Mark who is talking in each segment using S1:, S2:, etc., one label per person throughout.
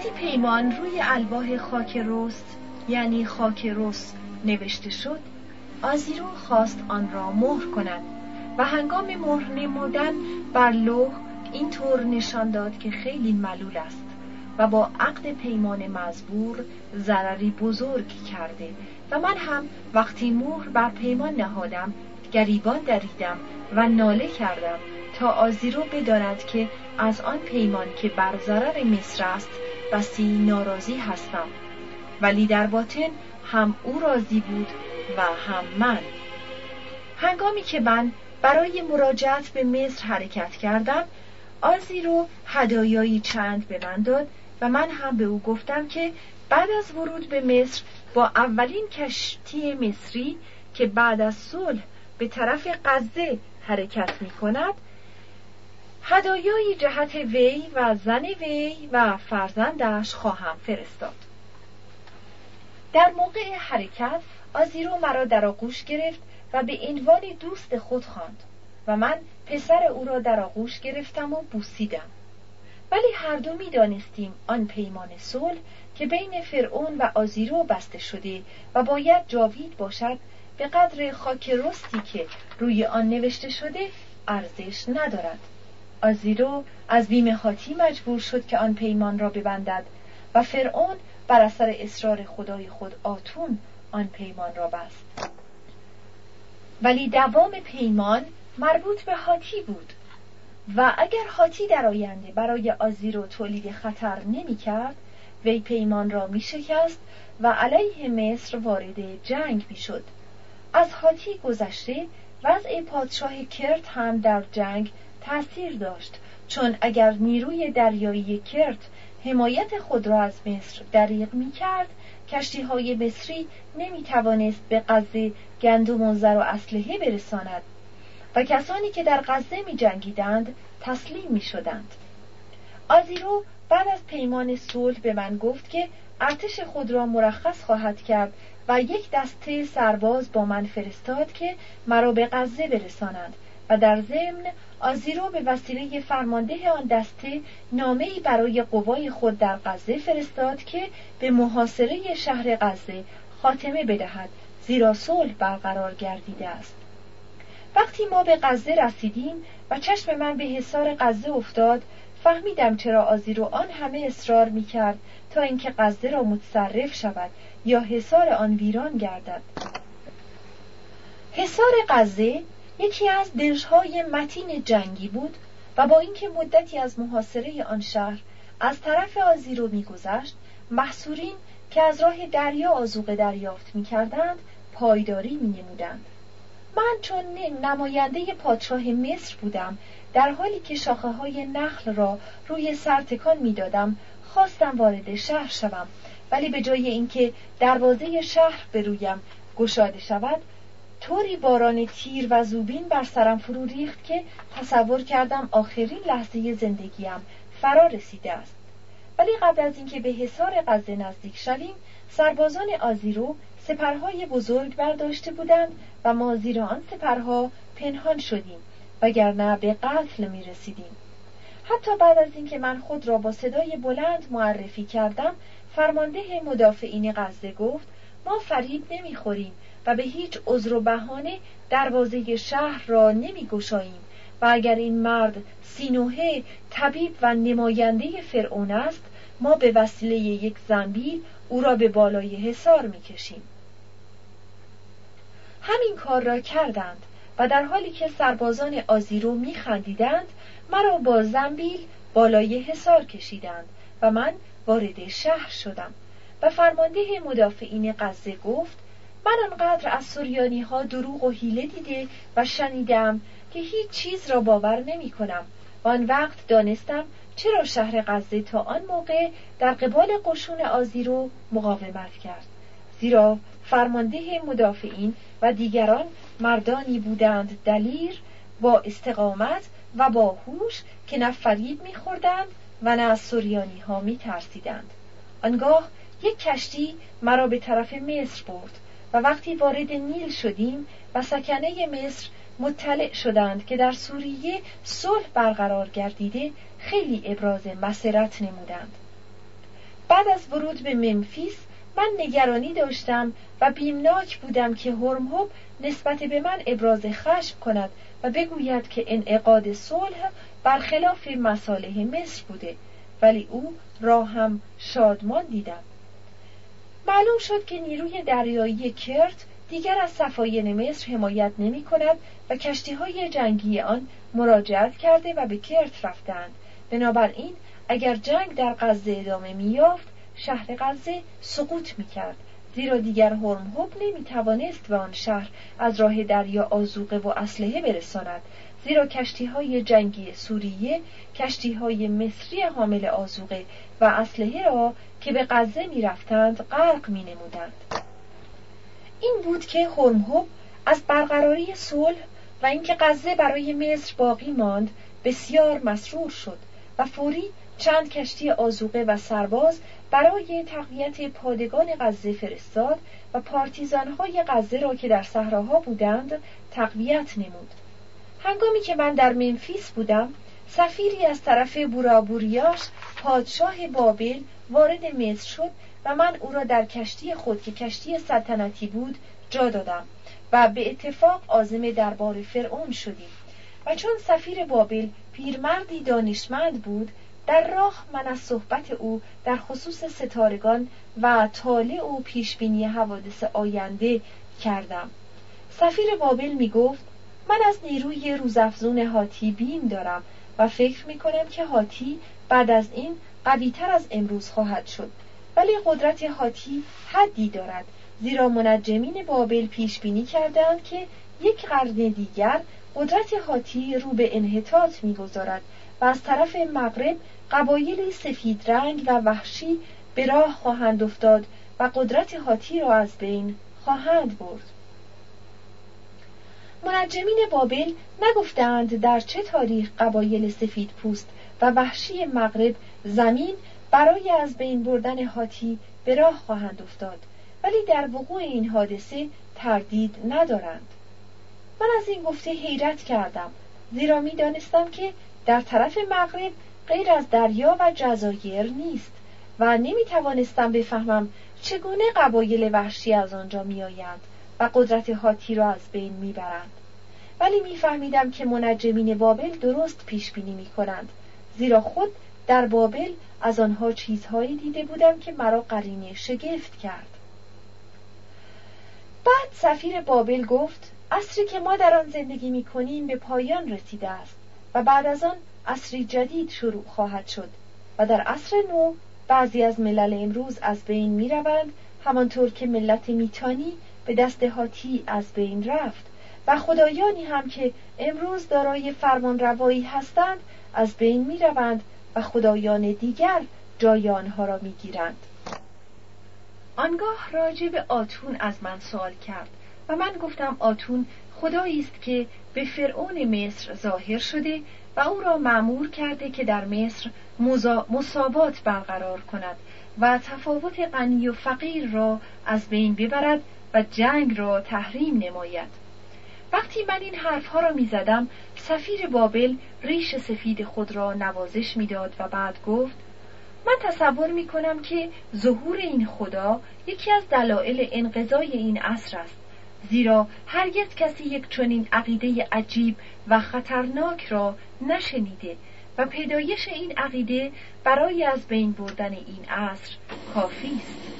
S1: وقتی پیمان روی الواح خاک رست یعنی خاک رس نوشته شد، آزیرو خواست آن را مهر کند و هنگام مهر نمودن بر لوح اینطور نشان داد که خیلی ملول است و با عقد پیمان مزبور ضرری بزرگ کرده و من هم وقتی مهر بر پیمان نهادم گریبان دریدم و ناله کردم تا آزیرو بداند که از آن پیمان که بر ضرر مصر است بسی ناراضی هستم، ولی در باطن هم او راضی بود و هم من. هنگامی که من برای مراجعت به مصر حرکت کردم، آزیرو هدایایی چند به من داد و من هم به او گفتم که بعد از ورود به مصر با اولین کشتی مصری که بعد از صلح به طرف غزه حرکت می کند، هدایایی جهت وی و زن وی و فرزندش خواهم فرستاد. در موقع حرکت آزیرو مرا در آغوش گرفت و به عنوان دوست خود خواند و من پسر او را در آغوش گرفتم و بوسیدم. ولی هر دو می دانستیم آن پیمان صلح که بین فرعون و آزیرو بسته شده و باید جاوید باشد به قدر خاک رستی که روی آن نوشته شده ارزش ندارد. آزیرو از بیم حاطی مجبور شد که آن پیمان را ببندد و فرعون بر اثر اصرار خدای خود آتون آن پیمان را بست. ولی دوام پیمان مربوط به حاطی بود و اگر حاطی در آینده برای آزیرو تولید خطر نمی کرد، وی پیمان را می شکست و علیه مصر وارد جنگ می شد. از حاطی گذشته وضع پادشاه کرت هم در جنگ تأثیر داشت، چون اگر نیروی دریایی کرت حمایت خود را از مصر دریغ می کرد، کشتی های مصری نمی توانست به غزه گندم و زر و اسلحه برساند و کسانی که در غزه می جنگیدند تسلیم می شدند. آزیرو بعد از پیمان صلح به من گفت که ارتش خود را مرخص خواهد کرد و یک دسته سرباز با من فرستاد که مرا به غزه برسانند و در ضمن آزیرو به وسیله فرمانده آن دسته نامه‌ای برای قوای خود در غزه فرستاد که به محاصره شهر غزه خاتمه بدهد، زیرا صلح برقرار گردیده است. وقتی ما به غزه رسیدیم و چشم من به حصار غزه افتاد، فهمیدم چرا آزیرو آن همه اصرار می‌کرد تا اینکه غزه را متصرف شود یا حصار آن ویران گردد. حصار غزه یکی از دژهای متین جنگی بود و با اینکه مدتی از محاصره آن شهر از طرف آزیرو می‌گذشت، محصورین که از راه دریا آذوقه دریافت می‌کردند پایداری می‌نمودند. من چون نماینده پادشاه مصر بودم، در حالی که شاخه‌های نخل را روی سر تکان می‌دادم، خواستم وارد شهر شوم، ولی به جای اینکه دروازه شهر به رویم گشاده شود، طوری باران تیر و زوبین بر سرم فرو ریخت که تصور کردم آخرین لحظه زندگیم فرا رسیده است. ولی قبل از اینکه به حصار غزه نزدیک شویم، سربازان آزیرو سپرهای بزرگ برداشته بودند و ما زیر آن سپرها پنهان شدیم، وگرنه به قتل می رسیدیم. حتی بعد از اینکه من خود را با صدای بلند معرفی کردم، فرمانده مدافعین غزه گفت ما فریب نمی خوریم و به هیچ عذر و بهانه دروازه شهر را نمی گشاییم و اگر این مرد سینوهه طبیب و نماینده فرعون است، ما به وسیله یک زنبیل او را به بالای حصار می کشیم. همین کار را کردند و در حالی که سربازان آزیرو می خندیدند، مرا با زنبیل بالای حصار کشیدند و من وارد شهر شدم و فرمانده مدافعین غزه گفت من آنقدر از سوریانی ها دروغ و حیله دیده و شنیدم که هیچ چیز را باور نمی کنم و آن وقت دانستم چرا شهر غزه تا آن موقع در قبال قشون آزیرو مقاومت کرد، زیرا فرمانده مدافعین و دیگران مردانی بودند دلیر با استقامت و با هوش که نه فریب می‌خوردند و نه از سوریانی ها می‌ترسیدند. آنگاه یک کشتی مرا به طرف مصر برد و وقتی وارد نیل شدیم و سکنه مصر مطلع شدند که در سوریه صلح برقرار گردیده، خیلی ابراز مسرت نمودند. بعد از ورود به ممفیس من نگرانی داشتم و بیمناک بودم که هرمهب نسبت به من ابراز خشم کند و بگوید که انعقاد صلح برخلاف مصالح مصر بوده، ولی او را هم شادمان دیدم. معلوم شد که نیروی دریایی کرت دیگر از سفاین مصر حمایت نمی کند و کشتی‌های جنگی آن مراجعت کرده و به کرت رفتند. بنابراین اگر جنگ در غزه ادامه می‌یافت، شهر غزه سقوط می‌کرد، زیرا دیگر هرمهب نمی‌توانست به آن شهر از راه دریا آذوقه و اسلحه برساند، زیرا کشتی‌های جنگی سوریه کشتی‌های مصری حامل آذوقه و اسلحه را که به غزه می‌رفتند غرق می‌نمودند. این بود که هرمهب از برقراری صلح و اینکه غزه برای مصر باقی ماند بسیار مسرور شد و فوری چند کشتی آذوقه و سرباز برای تقویت پادگان غزه فرستاد و پارتیزان‌های غزه را که در صحراها بودند تقویت نمود. هنگامی که من در ممفیس بودم، سفیری از طرف بورابوریاش پادشاه بابل وارد مصر شد و من او را در کشتی خود که کشتی سلطنتی بود جا دادم و به اتفاق عازم دربار فرعون شدیم. و چون سفیر بابل پیرمردی دانشمند بود، در راه من از صحبت او در خصوص ستارگان و طالع و پیشبینی حوادث آینده کردم. سفیر بابل می گفت من از نیروی روزافزون هاتی بیم دارم و فکر می کنم که هاتی بعد از این قوی‌تر از امروز خواهد شد، ولی قدرت هاتی حدی دارد، زیرا منجمین بابل پیش بینی کردند که یک قرن دیگر قدرت هاتی رو به انحطاط می‌گذارد و از طرف مغرب قبایلی سفید رنگ و وحشی به راه خواهند افتاد و قدرت هاتی را از بین خواهند برد. منجمین بابل نگفتند در چه تاریخ قبایل سفید پوست و وحشی مغرب زمین برای از بین بردن هاتی به راه خواهند افتاد، ولی در وقوع این حادثه تردید ندارند. من از این گفته حیرت کردم، زیرا می دانستم که در طرف مغرب غیر از دریا و جزایر نیست و نمی توانستم بفهمم چگونه قبایل وحشی از آنجا می آیند و قدرت هاتی را از بین می برند. ولی می فهمیدم که منجمین بابل درست پیش بینی می کنند، زیرا خود در بابل از آنها چیزهایی دیده بودم که مرا قرینه شگفت کرد. بعد سفیر بابل گفت عصری که ما در آن زندگی می کنیم به پایان رسیده است و بعد از آن عصری جدید شروع خواهد شد و در عصر نو بعضی از ملل امروز از بین می روند، همانطور که ملت میتانی به دست هاتی از بین رفت و خدایانی هم که امروز دارای فرمانروایی هستند از بین می روند و خدایان دیگر جای آنها را می گیرند. آنگاه راجع به آتون از من سوال کرد و من گفتم آتون خدایی است که به فرعون مصر ظاهر شده و او را مأمور کرده که در مصر مساوات برقرار کند و تفاوت غنی و فقیر را از بین ببرد و جنگ را تحریم نماید. وقتی من این حرفها را می زدم، سفیر بابل ریش سفید خود را نوازش می داد و بعد گفت من تصور می کنم که ظهور این خدا یکی از دلایل انقضای این عصر است، زیرا هرگز کسی یک چنین عقیده عجیب و خطرناک را نشنیده و پیدایش این عقیده برای از بین بردن این عصر کافی است.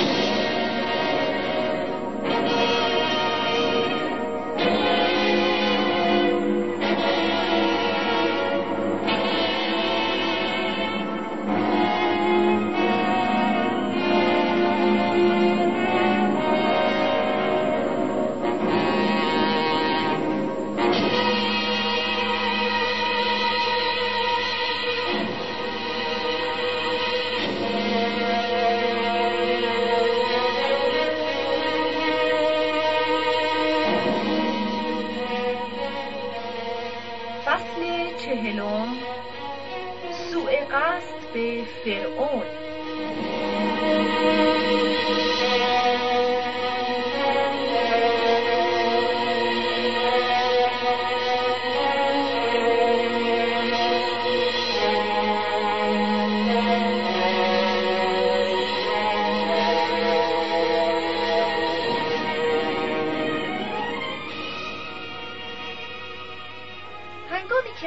S1: سوء قصد به فرعون.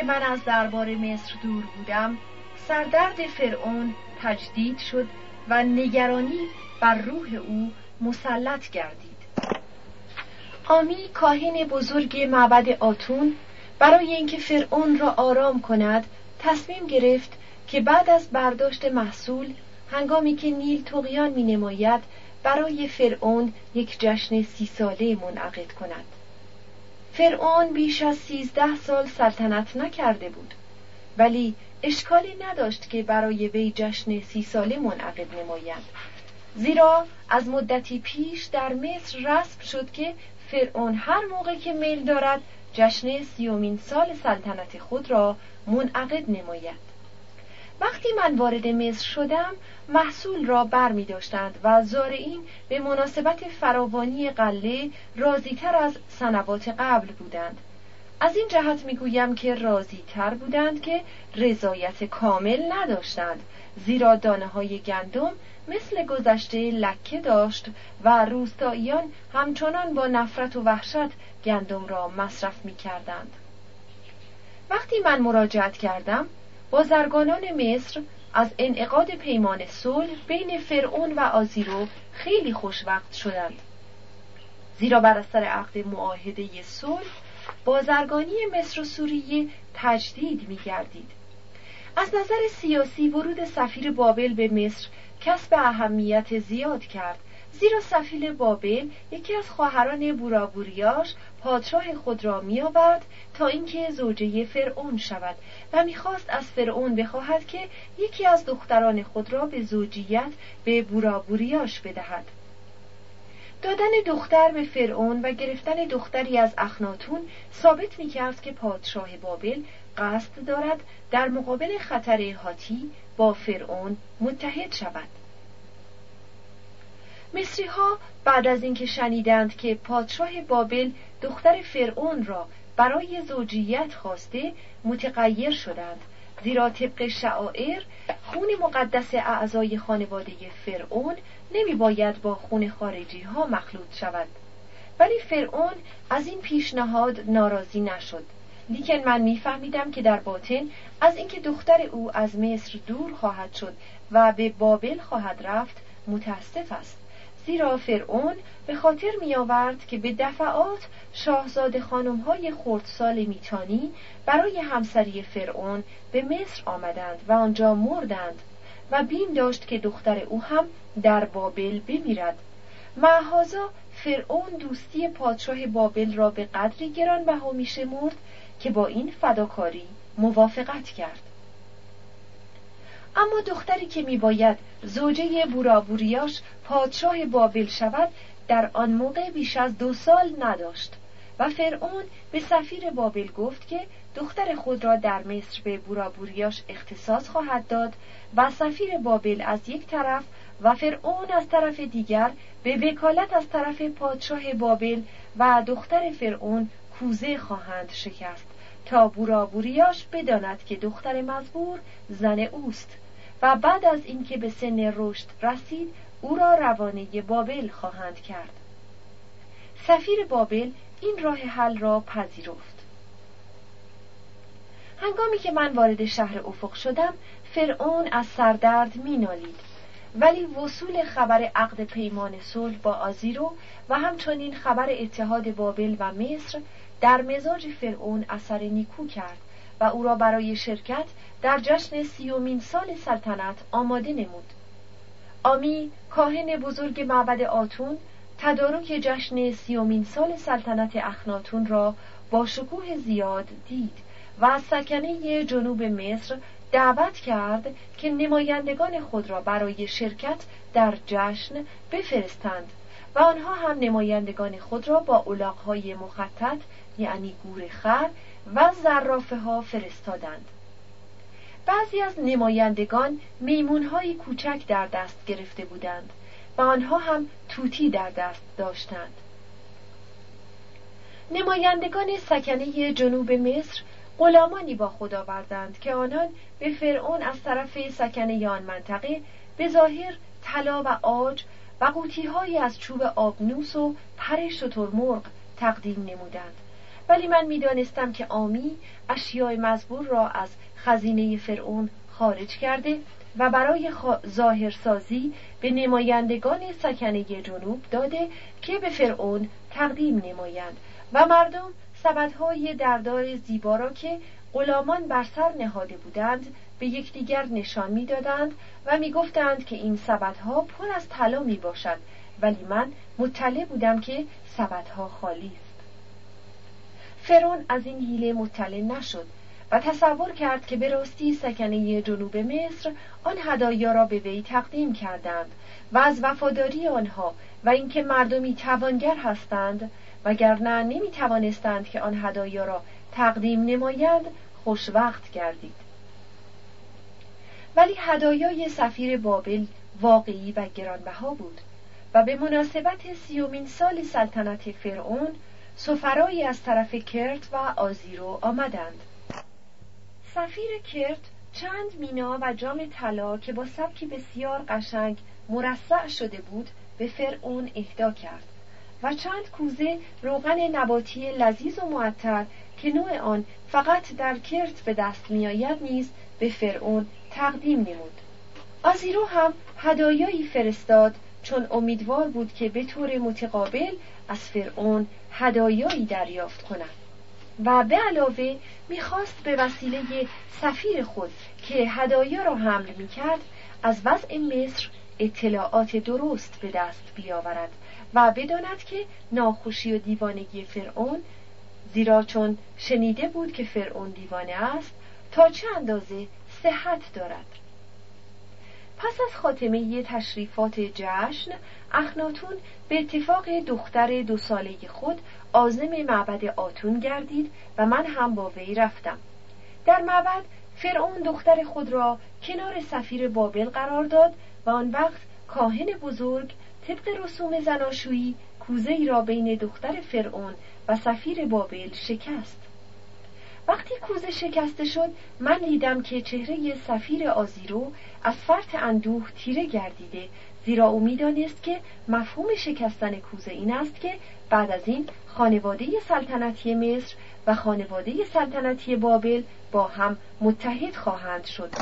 S1: که من از دربار مصر دور بودم، سردرد فرعون تجدید شد و نگرانی بر روح او مسلط گردید. آمی کاهن بزرگ معبد آتون برای اینکه فرعون را آرام کند تصمیم گرفت که بعد از برداشت محصول، هنگامی که نیل طغیان می نماید، برای فرعون یک جشن 30 ساله منعقد کند. فرعون بیش از 13 سال سلطنت نکرده بود، ولی اشکالی نداشت که برای وی جشن 30 ساله منعقد نمایند، زیرا از مدتی پیش در مصر رسم شد که فرعون هر موقع که میل دارد جشن 30مین سال سلطنت خود را منعقد نماید. وقتی من وارد مصر شدم، محصول را بر می داشتند و زارعین به مناسبت فراوانی غله راضی‌تر از سنوات قبل بودند. از این جهت می گویم که راضی‌تر بودند که رضایت کامل نداشتند، زیرا دانه‌های گندم مثل گذشته لکه داشت و روستاییان همچنان با نفرت و وحشت گندم را مصرف می کردند. وقتی من مراجعت کردم، بازرگانان مصر از انعقاد پیمان صلح بین فرعون و آزیرو خیلی خوشوقت شدند، زیرا بر اثر عقد معاهده صلح بازرگانی مصر و سوریه تجدید می گردید. از نظر سیاسی ورود سفیر بابل به مصر کسب اهمیت زیاد کرد، زیرا سفیر بابل یکی از خواهران بورابوریاش پادشاه خود را می آورد تا اینکه زوجه فرعون شود و می‌خواست از فرعون بخواهد که یکی از دختران خود را به زوجیت به بورابوریاش بدهد. دادن دختر به فرعون و گرفتن دختری از اخناتون ثابت می‌کرد که پادشاه بابل قصد دارد در مقابل خطر هاتی با فرعون متحد شود. مصری‌ها بعد از اینکه شنیدند که پادشاه بابل دختر فرعون را برای زوجیت خواسته، متغیر شدند، زیرا طبق شعائر خون مقدس اعضای خانواده فرعون نمی باید با خون خارجی ها مخلوط شود. ولی فرعون از این پیشنهاد ناراضی نشد، لیکن من می‌فهمیدم که در باطن از اینکه دختر او از مصر دور خواهد شد و به بابل خواهد رفت متاسف است، زیرا فرعون به خاطر می آورد که به دفعات شاهزاده خانم‌های خردسال میتانی برای همسری فرعون به مصر آمدند و آنجا مردند و بیم داشت که دختر او هم در بابل بمیرد. معهازا فرعون دوستی پادشاه بابل را به قدری گرانبها می‌شمرد که با این فداکاری موافقت کرد. اما دختری که میباید زوجه بورابوریاش پادشاه بابل شود در آن موقع بیش از 2 سال نداشت و فرعون به سفیر بابل گفت که دختر خود را در مصر به بورابوریاش اختصاص خواهد داد و سفیر بابل از یک طرف و فرعون از طرف دیگر به وکالت از طرف پادشاه بابل و دختر فرعون کوزه خواهند شکست تا بورابوریاش بداند که دختر مزبور زن اوست و بعد از اینکه به سن رشد رسید او را روانه بابل خواهند کرد. سفیر بابل این راه حل را پذیرفت. هنگامی که من وارد شهر افق شدم، فرعون از سردرد مینالید، ولی وصول خبر عقد پیمان صلح با آزیرو و همچنین خبر اتحاد بابل و مصر در مزاج فرعون اثر نیکو کرد و او را برای شرکت در جشن 30مین سال سلطنت آماده نمود. آمی کاهن بزرگ معبد آتون تدارک جشن 30مین سال سلطنت اخناتون را با شکوه زیاد دید و از سکنه جنوب مصر دعوت کرد که نمایندگان خود را برای شرکت در جشن بفرستند و آنها هم نمایندگان خود را با الاغ‌های مخطط یعنی گورخر و زرافه ها فرستادند. بعضی از نمایندگان میمون‌های کوچک در دست گرفته بودند و آنها هم توتی در دست داشتند. نمایندگان سکنه جنوب مصر غلامانی با خود آوردند که آنان به فرعون از طرف سکنه آن منطقه به ظاهر طلا و عاج و قوطی‌هایی از چوب آبنوس و پر شترمرغ تقدیم نمودند ولی من می‌دانستم که عامی اشیاء مزبور را از خزینه فرعون خارج کرده و برای ظاهرسازی به نمایندگان سکنه جنوب داده که به فرعون تقدیم نمایند و مردم سبدهای دردار زیبا را که غلامان بر سر نهاده بودند به یکدیگر نشان می‌دادند و می‌گفتند که این سبدها پر از طلا میباشد، ولی من مطلع بودم که سبدها خالی است. فرعون از این حیله مطلع نشد و تصور کرد که به راستی سکنه جنوب مصر آن هدایا را به وی تقدیم کردند و از وفاداری آنها و اینکه مردمی توانگر هستند وگرنه نمی‌توانستند که آن هدایا را تقدیم نمایند خوشوقت گردید. ولی هدایای سفیر بابل واقعی و گرانبها بود و به مناسبت 30مین سال سلطنت فرعون سفرایی از طرف کرت و آزیرو آمدند. سفیر کرت چند مینا و جام طلا که با سبکی بسیار قشنگ مرصع شده بود به فرعون اهدا کرد و چند کوزه روغن نباتی لذیذ و معطر که نوع آن فقط در کرت به دست می‌آید نیز به فرعون تقدیم نمود. آزیرو هم هدایایی فرستاد چون امیدوار بود که به طور متقابل از فرعون هدایایی دریافت کند و به علاوه می‌خواست به وسیله سفیر خود که هدایا را حمل می‌کرد از وضع مصر اطلاعات درست به دست بیاورد و بداند که ناخوشی و دیوانگی فرعون، زیرا چون شنیده بود که فرعون دیوانه است، تا چه اندازه صحت دارد. پس از خاتمه تشریفات جشن، اخناتون به اتفاق دختر 2 ساله خود عازم معبد آتون گردید و من هم با وی رفتم. در معبد فرعون دختر خود را کنار سفیر بابل قرار داد و آن وقت کاهن بزرگ طبق رسوم زناشویی کوزه‌ای را بین دختر فرعون و سفیر بابل شکست. وقتی کوزه شکسته شد، من دیدم که چهره سفیر آزیرو از فرط اندوه تیره گردیده، زیرا او می‌دانست که مفهوم شکستن کوزه این است که بعد از این خانواده سلطنتی مصر و خانواده سلطنتی بابل با هم متحد خواهند شد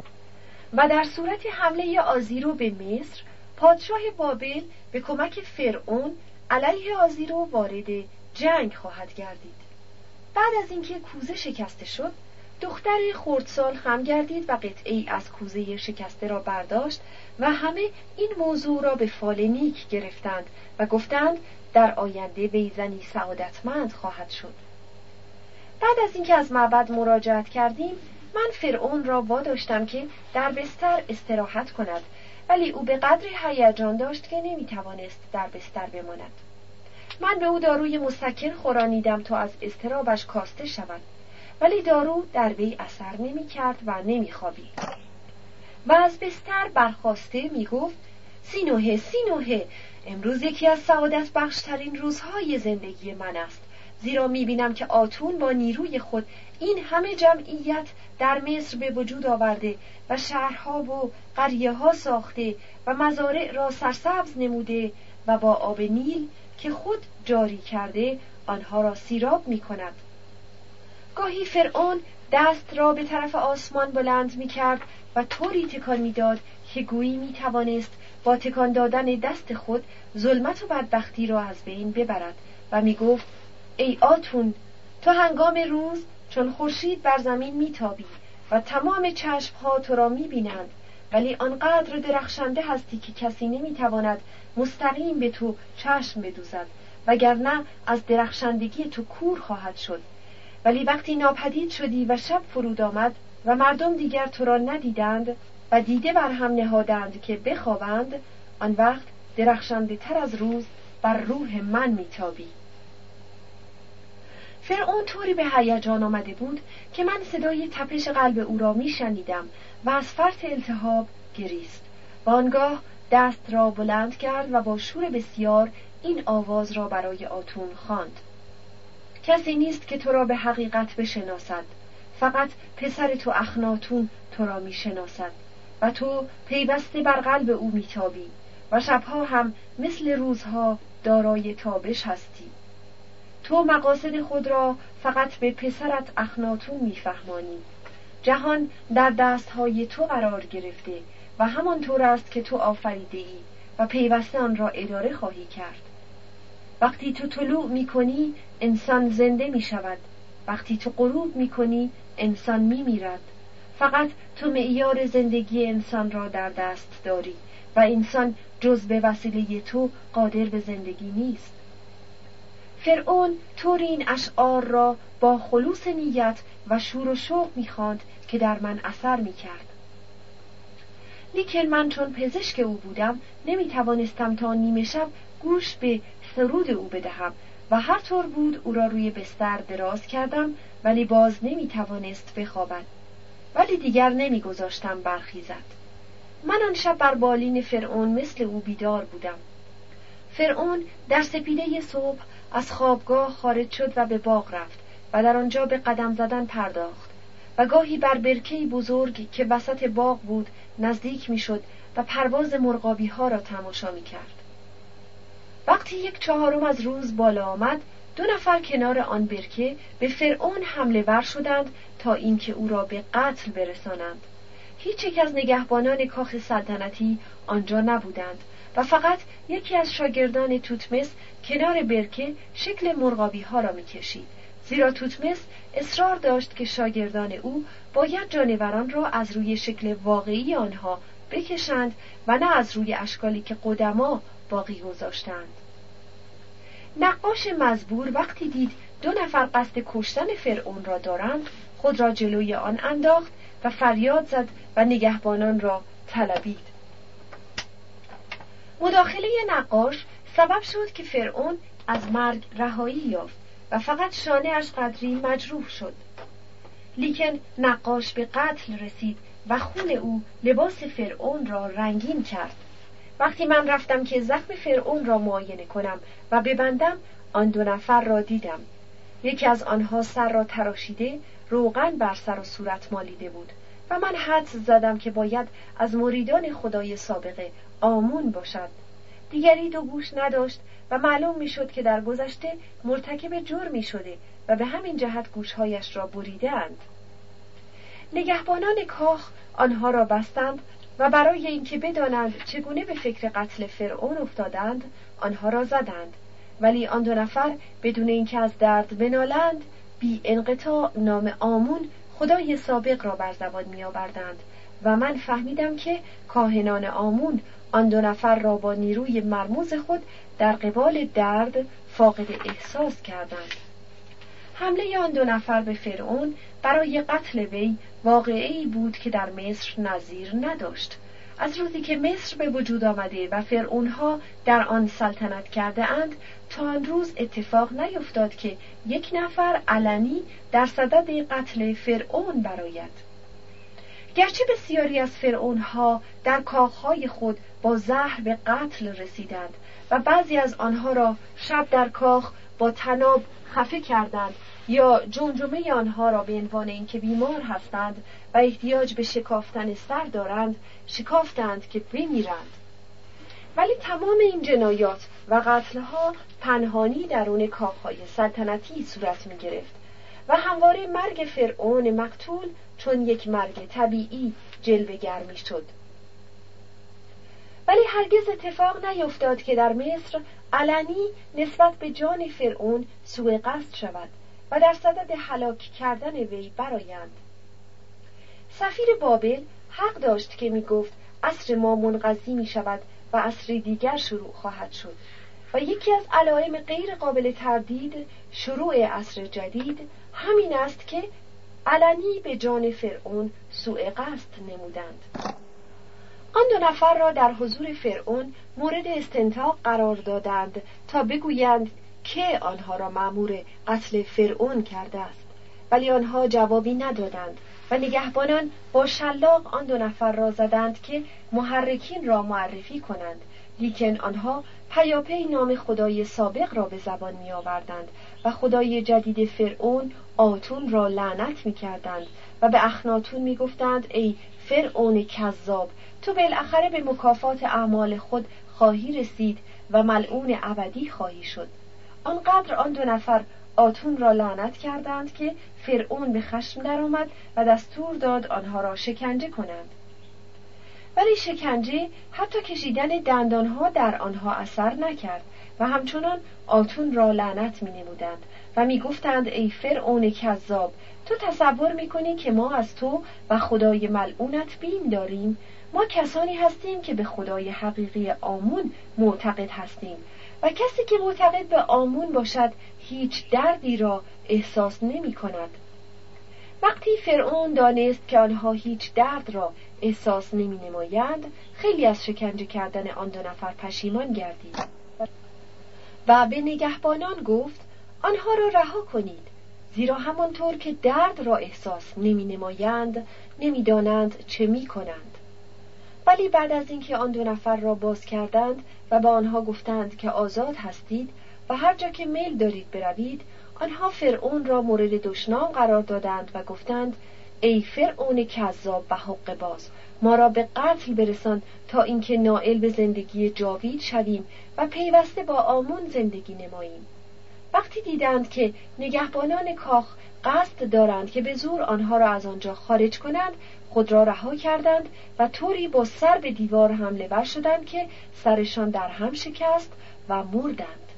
S1: و در صورت حمله آزیرو به مصر، پادشاه بابل به کمک فرعون علیه آزیرو وارد جنگ خواهد گردید. بعد از اینکه کوزه شکسته شد، دختر خردسال خم گردید و قطعه‌ای از کوزه شکسته را برداشت و همه این موضوع را به فال نیک گرفتند و گفتند در آینده وی زنی سعادتمند خواهد شد. بعد از اینکه از معبد مراجعت کردیم، من فرعون را واداشتم که در بستر استراحت کند، ولی او به قدری هیجان داشت که نمیتوانست در بستر بماند. من به او داروی مسکن خورانیدم تا از اضطرابش کاسته شود، ولی دارو در وی اثر نمی‌کرد و نمی‌خوابید و از بستر برخاسته می‌گفت: سینوهه، امروز یکی از سعادت بخشترین روزهای زندگی من است، زیرا می‌بینم که آتون با نیروی خود این همه جمعیت در مصر به وجود آورده و شهرها و قریه‌ها ساخته و مزارع را سرسبز نموده و با آب نیل که خود جاری کرده آنها را سیراب می‌کند. گاهی فرعون دست را به طرف آسمان بلند می‌کرد و طوری تکان می‌داد که گویی می‌توانست با تکان دادن دست خود ظلمت و بدبختی را از بین ببرد و می‌گفت: ای آتون، تو هنگام روز چون خورشید بر زمین می‌تابی و تمام چشم‌ها تو را می‌بینند، ولی آنقدر درخشنده هستی که کسی نمی‌تواند مستقیم به تو چشم بدوزد، وگرنه از درخشندگی تو کور خواهد شد. ولی وقتی ناپدید شدی و شب فرود آمد و مردم دیگر تو را ندیدند و دیده بر هم نهادند که بخوابند، آن وقت درخشنده تر از روز بر روح من میتابی. فرعون طوری به هیجان آمده بود که من صدای تپش قلب او را میشنیدم و از فرط التهاب گریست و آنگاه دست را بلند کرد و با شور بسیار این آواز را برای آتون خواند: کسی نیست که تو را به حقیقت بشناسد، فقط پسر تو اخناتون تو را میشناسد و تو پیوسته بر قلب او میتابی و شبها هم مثل روزها دارای تابش هستی. تو مقاصد خود را فقط به پسرت اخناتون میفهمانی. جهان در دستهای تو قرار گرفته و همانطور است که تو آفریده ای و پیوسته آن را اداره خواهی کرد. وقتی تو طلوع میکنی انسان زنده میشود، وقتی تو غروب میکنی انسان میمیرد. فقط تو معیار زندگی انسان را در دست داری و انسان جز به وسیله تو قادر به زندگی نیست. فرعون طور این اشعار را با خلوص نیت و شور و شوق می‌خواند که در من اثر می‌کرد. لیکن من چون پزشک او بودم نمی‌توانستم تا نیمه شب گوش به سرود او بدهم و هر طور بود او را روی بستر دراز کردم ولی باز نمی‌توانست بخوابد. ولی دیگر نمی‌گذاشتم برخیزد. من آن شب بر بالین فرعون مثل او بیدار بودم. فرعون در سپیده صبح از خوابگاه خارج شد و به باغ رفت و در آنجا به قدم زدن پرداخت و گاهی بر برکه‌ای بزرگ که وسط باغ بود نزدیک می‌شد و پرواز مرغابی‌ها را تماشا می‌کرد. وقتی 1/4 از روز بالا آمد 2 نفر کنار آن برکه به فرعون حمله ور شدند تا اینکه او را به قتل برسانند. هیچ یک از نگهبانان کاخ سلطنتی آنجا نبودند و فقط یکی از شاگردان توتمس کنار برکه شکل مرغابی‌ها را می‌کشید، زیرا توتمس اصرار داشت که شاگردان او باید جانوران را از روی شکل واقعی آنها بکشند و نه از روی اشکالی که قدما باقی گذاشتند. نقاش مزبور وقتی دید 2 نفر قصد کشتن فرعون را دارند خود را جلوی آن انداخت و فریاد زد و نگهبانان را طلبید. مداخله نقاش سبب شد که فرعون از مرگ رهایی یافت و فقط شانه‌اش قدری مجروح شد. لیکن نقاش به قتل رسید و خون او لباس فرعون را رنگین کرد. وقتی من رفتم که زخم فرعون را معاینه کنم و ببندم آن 2 نفر را دیدم. یکی از آنها سر را تراشیده روغن بر سر و صورت مالیده بود و من حدس زدم که باید از مریدان خدای سابقه آمون باشد. دیگری 2 گوش نداشت و معلوم میشد که در گذشته مرتکب جرمی شده و به همین جهت گوشهایش را بریدند. نگهبانان کاخ آنها را بستند و برای اینکه بدانند چگونه به فکر قتل فرعون افتادند آنها را زدند، ولی آن 2 نفر بدون اینکه از درد بنالند بی انقطاع نام آمون خدای سابق را بر زبان می آوردند و من فهمیدم که کاهنان آمون آن 2 نفر را با نیروی مرموز خود در قبال درد فاقد احساس کردند. حمله آن 2 نفر به فرعون برای قتل وی واقعه‌ای بود که در مصر نظیر نداشت. از روزی که مصر به وجود آمده و فرعونها در آن سلطنت کرده اند تا آن روز اتفاق نیفتاد که 1 نفر علنی در صدد قتل فرعون برآید. گرچه بسیاری از فرعونها در کاخهای خود با زهر به قتل رسیدند و بعضی از آنها را شب در کاخ با طناب خفه کردند یا جمجمه آنها را به عنوان اینکه بیمار هستند و احتیاج به شکافتن سر دارند شکافتند که بمیرند، ولی تمام این جنایات و قتلها پنهانی درون کاخهای سلطنتی صورت می گرفت و همواره مرگ فرعون مقتول چون یک مرگ طبیعی جلوه‌گر می شد. ولی هرگز اتفاق نیفتاد که در مصر علنی نسبت به جان فرعون سوء قصد شود و در صدد هلاک کردن وی برآیند. سفیر بابل حق داشت که می گفت عصر ما منقضی می شود و عصر دیگر شروع خواهد شد و یکی از علائم غیر قابل تردید شروع عصر جدید همین است که علنی به جان فرعون سوء قصد نمودند. آن 2 نفر را در حضور فرعون مورد استنطاق قرار دادند تا بگویند که آنها را مأمور قتل فرعون کرده است، ولی آنها جوابی ندادند و نگهبانان با شلاق آن 2 نفر را زدند که محرکین را معرفی کنند، لیکن آنها پیاپی نام خدای سابق را به زبان می آوردند و خدای جدید فرعون آتون را لعنت می کردند و به اخناتون می گفتند ای فرعون کذاب، تو بالاخره به مکافات اعمال خود خواهی رسید و ملعون ابدی خواهی شد. آنقدر آن دو نفر آتون را لعنت کردند که فرعون به خشم درآمد و دستور داد آنها را شکنجه کنند. ولی شکنجه حتی کشیدن دندانها در آنها اثر نکرد و همچنان آتون را لعنت می‌نمودند و می‌گفتند ای فرعون کذاب، تو تصور می‌کنی که ما از تو و خدای ملعونت بیم داریم؟ ما کسانی هستیم که به خدای حقیقی آمون معتقد هستیم و کسی که معتقد به آمون باشد هیچ دردی را احساس نمی‌کند. وقتی فرعون دانست که آنها هیچ درد را احساس نمی‌نمایند، خیلی از شکنجه کردن آن دو نفر پشیمان گردید و به نگهبانان گفت آنها را رها کنید، زیرا همانطور که درد را احساس نمی‌نمایند نمی‌دانند چه می‌کنند. ولی بعد از اینکه آن دو نفر را باز کردند و به آنها گفتند که آزاد هستید و هر جا که میل دارید بروید، آنها فرعون را مورد دشنام قرار دادند و گفتند ای فرعون کذاب و حق باز، ما را به قتل برسان تا اینکه نائل به زندگی جاوید شویم و پیوسته با آمون زندگی نماییم. وقتی دیدند که نگهبانان کاخ قصد دارند که به زور آنها را از آنجا خارج کنند، خود را رها کردند و طوری با سر به دیوار حمله ور شدند که سرشان در هم شکست و مردند.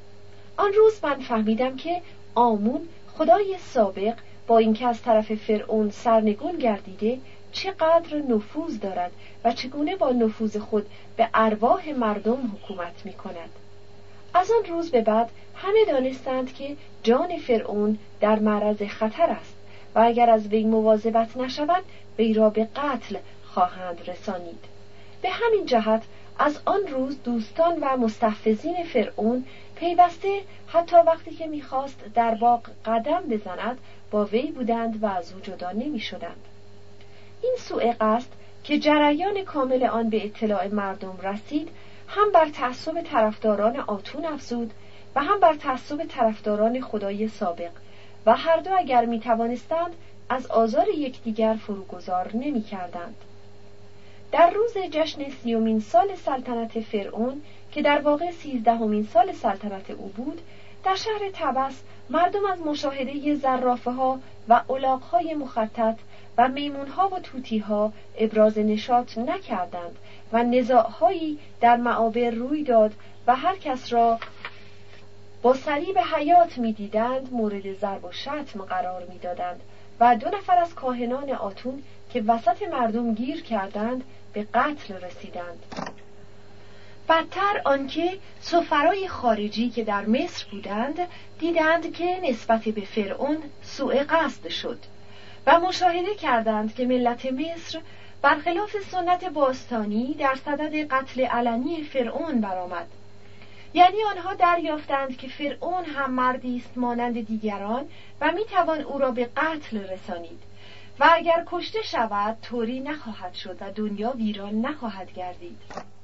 S1: آن روز من فهمیدم که آمون، خدای سابق، با اینکه از طرف فرعون سرنگون گردیده، چقدر نفوذ دارد و چگونه با نفوذ خود به ارواح مردم حکومت می کند. از آن روز به بعد همه دانستند که جان فرعون در معرض خطر است و اگر از وی مواظبت نشود وی را به قتل خواهند رسانید. به همین جهت از آن روز دوستان و مستحفظین فرعون پیوسته حتی وقتی که می‌خواست در باغ قدم بزند با وی بودند و از او جدا نمی‌شدند. این سوء قصد که جریان کامل آن به اطلاع مردم رسید هم بر تعصب طرفداران آتون افزود و هم بر تعصب طرفداران خدای سابق و هر دو اگر می‌توانستند از آزار یکدیگر فروگذار نمی‌کردند. در روز جشن 30مین سال سلطنت فرعون که در واقع 13مین سال سلطنت او بود، در شهر طبس مردم از مشاهده زرافه‌ها و الاغ‌های مخطط و میمون‌ها و طوطی‌ها ابراز نشاط نکردند و نزاع‌هایی در معابر روی داد و هر کس را با صلیب حیات می‌دیدند مورد ضرب و شتم قرار می‌دادند و دو نفر از کاهنان آتون که وسط مردم گیر کردند به قتل رسیدند. بدتر آنکه سفرای خارجی که در مصر بودند دیدند که نسبت به فرعون سوء قصد شد و مشاهده کردند که ملت مصر برخلاف سنت باستانی در صدد قتل علنی فرعون برآمد. یعنی آنها دریافتند که فرعون هم مردی است مانند دیگران و میتوان او را به قتل رسانید و اگر کشته شود طوری نخواهد شد و دنیا ویران نخواهد گردید.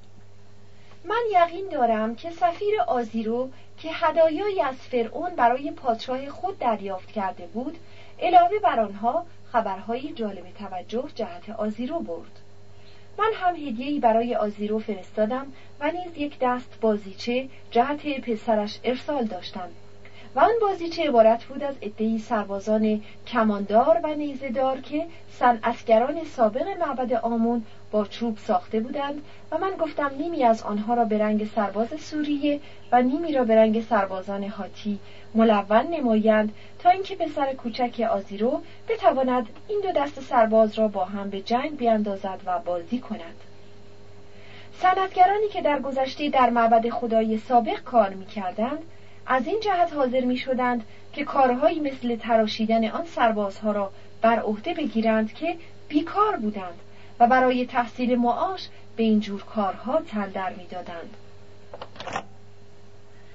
S1: من یقین دارم که سفیر آزیرو که هدایایی از فرعون برای پادشاه خود دریافت کرده بود، علاوه بر آنها خبرهای جالب توجه جهت آزیرو برد. من هم هدیه‌ای برای آزیرو فرستادم و نیز یک دست بازیچه جهت پسرش ارسال داشتم و آن بازیچه عبارت بود از عده‌ای سربازان کماندار و نیزه‌دار که صنعتگران سابق معبد آمون با چوب ساخته بودند و من گفتم نیمی از آنها را به رنگ سرباز سوریه و نیمی را به رنگ سربازان هاتی ملون نمایند تا اینکه پسر کوچک آزیرو بتواند این دو دست سرباز را با هم به جنگ بیاندازد و بازی کند. صنعتگرانی که در گذشته در معبد خدای سابق کار می‌کردند از این جهت حاضر می‌شدند که کارهایی مثل تراشیدن آن سربازها را بر عهده بگیرند که بیکار بودند و برای تحصیل معاش به این جور کارها تن در می‌دادند.